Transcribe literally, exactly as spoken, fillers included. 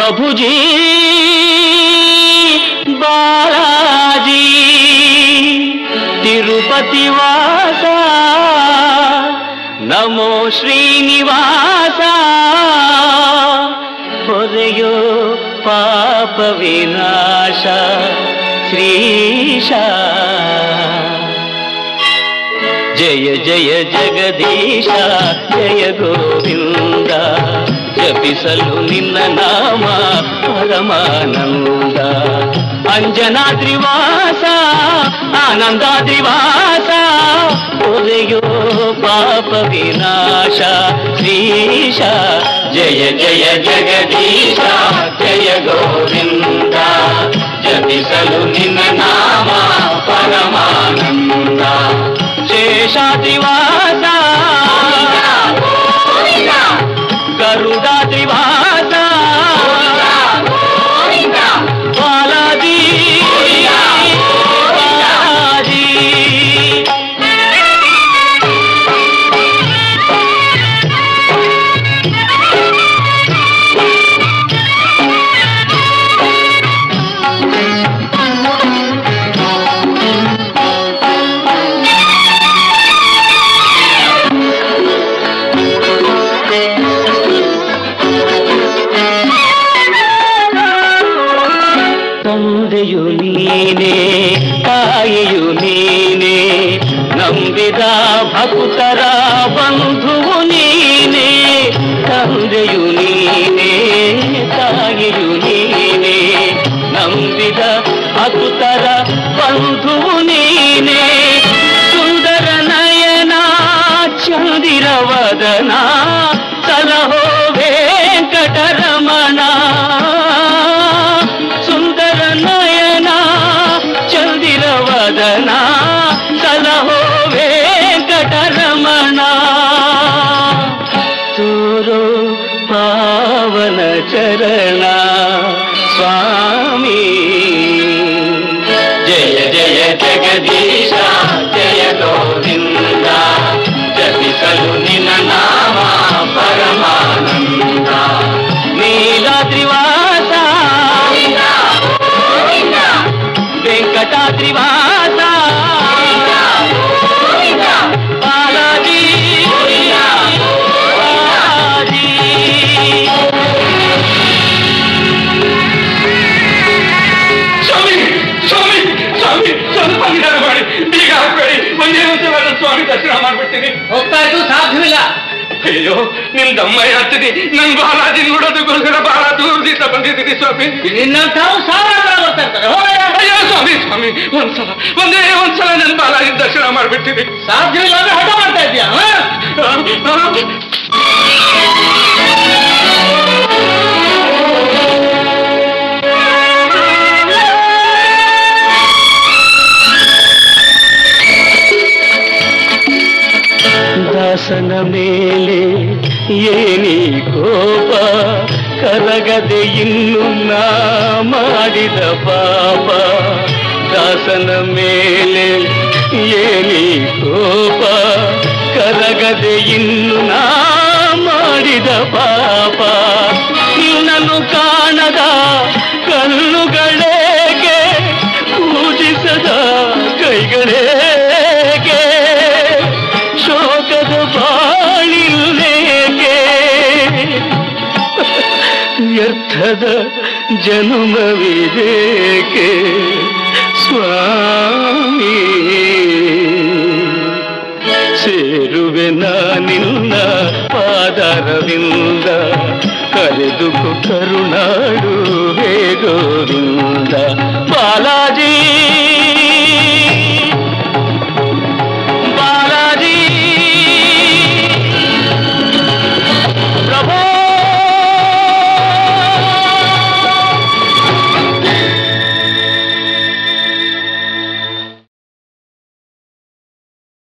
प्रभुजी बालाजी तिरुपति वासा नमो श्रीनिवासा ಹೊರೆಯೋ ಪಾಪ ವಿನಾಶ ಶ್ರೀಶ ಜಯ ಜಯ ಜಗದೀಶ ಜಯ ಗೋವಿಂದ ಜಪಿಸಲು ನಿನ್ನ ನಾಮ ಪರಮಾನಂದ ಅಂಜನಾದ್ರಿವಾಸ ಆನಂದಾದ್ರಿವಾಸ ಹೊರೆಯೋ ಪಾಪ ವಿನಾಶ ಶ್ರೀಶ ಜಯ ಜಯ ಜಗದೀಶ ಜಯ ಗೋವಿಂದ ಜಪಿಸಲು ನಿನ್ನ ನಾಮ ಪರಮಾನಂದ ಶೇಷಾದ್ರಿವಾಸ ಗರುಡಾದ್ರಿವಾಸ ಬಾಲಾಜಿ ಬಾಲಾಜಿ ತಂದೆಯು ನೀನೇ ತಾಯಿಯು ನೀನೇ ನಂಬಿದ ಭಕ್ತರ ಬಂಧುವು ನೀನೇ ತಂದೆಯು ನೀನೇ ತಾಯಿಯು ನೀನೇ ನಂಬಿದ ಭಕ್ತರ ಬಂಧುವು ನೀನೇ ಸುಂದರ ನಯನ ಚಂದಿರವದನ ಸಲಹೋ ವೆಂಕಟರಮಣ ಚಂದಿರವದನ ಸಲಹೋ ವೆಂಕಟರಮಣ ತೋರೋ ಪಾವನ ಚರಣ ಸ್ವಾಮಿ ಜಯ ಜಯ ಜಗದೀಶ ಜಯ ಗೋವಿಂದ ಜಪಿಸಲು ನಿನ್ನ ನಾಮ ಪರಮಾನಂದ ನೀಲಾದ್ರಿವಾಸ ವೆಂಕಟಾದ್ರಿವಾಸ ಬಾಲಾಜಿ ಬಾಲಾಜಿ ಸ್ವಾಮಿ ಸ್ವಾಮಿ ಸ್ವಾಮಿ ಸ್ವಲ್ಪ ನಿಧಾನ ಮಾಡಿ ಬೀಗ ಹಾಕ್ಬೇಡಿ ಒಂದೇ ಒಂದು ಸ್ವಾಮಿ ದರ್ಶನ ಮಾಡ್ಬಿಡ್ತೀನಿ ಹೋಗ್ತಾ ಇದ್ದು ಸಾಧ್ಯವಿಲ್ಲ ಅಯ್ಯೋ ನಿಮ್ ದಮ್ಮಯ್ಯ ಹತ್ತಿರಿ ನನ್ ಬಾಲಾಜಿ ನೋಡೋದಕ್ಕೋಸ್ಕರ ಬಹಳ ದೂರದಿಂದ ಬಂದಿದ್ದೀನಿ ಸ್ವಾಮಿ ನಿನ್ನಂತ ಸಾವಿರ ಬರ್ತಾ ಇರ್ತಾರೆ ಅಯ್ಯೋ ಸ್ವಾಮಿ ಸ್ವಾಮಿ ಒಂದ್ಸಲ ಒಂದೇ ಒಂದ್ಸಲ ನನ್ ಬಾಲಾಜಿ ದರ್ಶನ ಮಾಡ್ಬಿಡ್ತೀನಿ ಸಾಧ್ಯವಿಲ್ಲ ಅಂದ್ರೆ ಹಠ ಮಾಡ್ತಾ ಇದ್ದೀಯಾ ದಾಸನ ಮೇಲೆ ಏನಿ ಕೋಪ ಕರಗದೆ ಇನ್ನು ನಾ ಮಾಡಿದ ಪಾಪ ದಾಸನ ಮೇಲೆ ಏನಿ ಕೋಪ ಕರಗದೆ ಇನ್ನು ನಾ ಮಾಡಿದ ಪಾಪ ನಿನ್ನನ್ನು ಕಾಣದ ಕಣ್ಣುಗಳೇಕೆ ಪೂಜಿಸದ ಕೈಗಳೇಕೆ ಶೋಕದ ಬಾಳಿಲ್ಲೇಕೆ ವ್ಯರ್ಥದ ಜನುಮವಿದೇಕೆ ಸ್ವಾಮಿ ಸೇರುವೆ ನಿನ್ನ ಪಾದರವಿಂದ ಕರೆದು ಕರುಣಾಡು